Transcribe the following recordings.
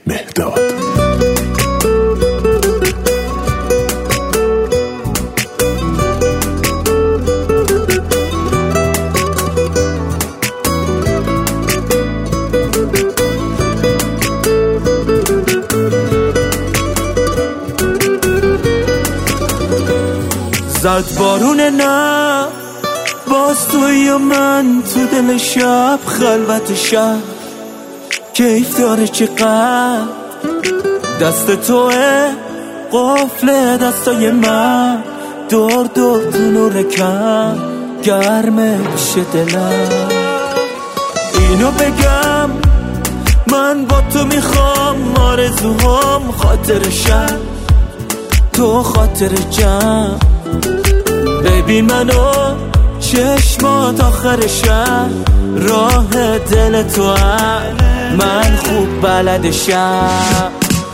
مهداد. زد بارون نه باز توی و من تو دل شب خلوت شب کیف داره چقدر دست توه قفل دستای من دور دور تو نور کم گرمه بشه دلم. اینو بگم من با تو میخوام آرزوهام خاطر شب تو خاطر جمع ببین منو چشمات آخر شب راه دل تو هم من خوب بلدشم.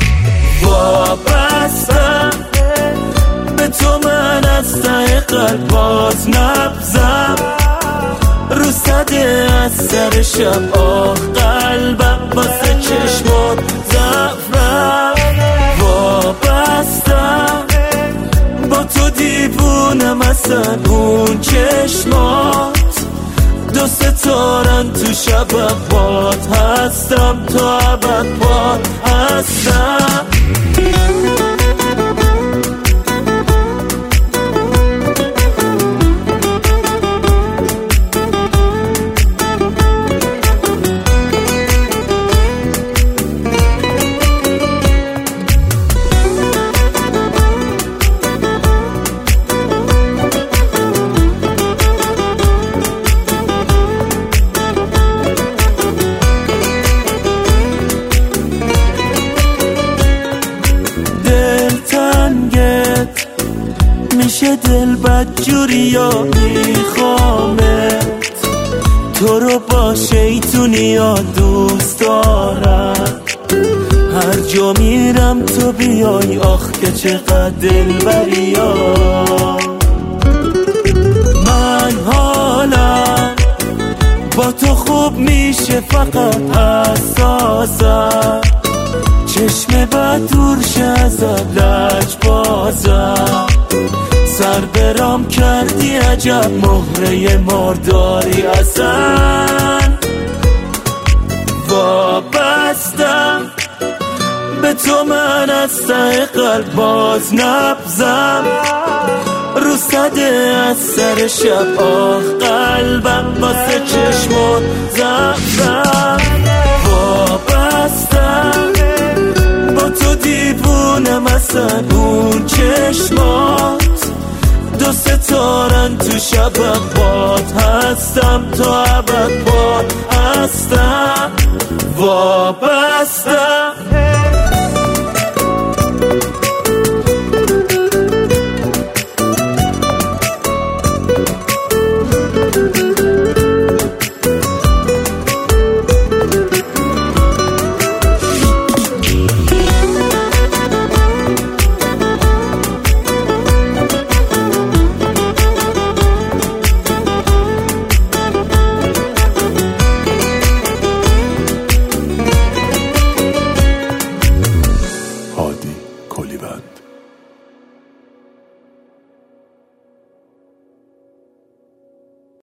وابستم به تو من از ته قلب باز نبزم رو صده از سر شب آه قلبم واسه چشمات زفرم. وابستم با تو دیوونم اصلا اون چشمات دو ستارن تو شبم باد هستم تا ابد باد هستم. میشه دل بدجوری یا میخوامت تو رو با شیطونی یا دوست دارم هر جا میرم تو بیای آخ که چقدر دلبری ها. من حالم با تو خوب میشه فقط حساسم چشم بد دور شه ازت لج بازم سر برام کردی عجب مهره مرداری اصلا. وابستم به تو من از ته قلب باز نبزم رو صده از سر شب آه قلبم واسه چشمات زفرم. وابستم با تو دیوونم اصلا اون چشمات دو ستارن تو شبم باد هستم تا ابد باد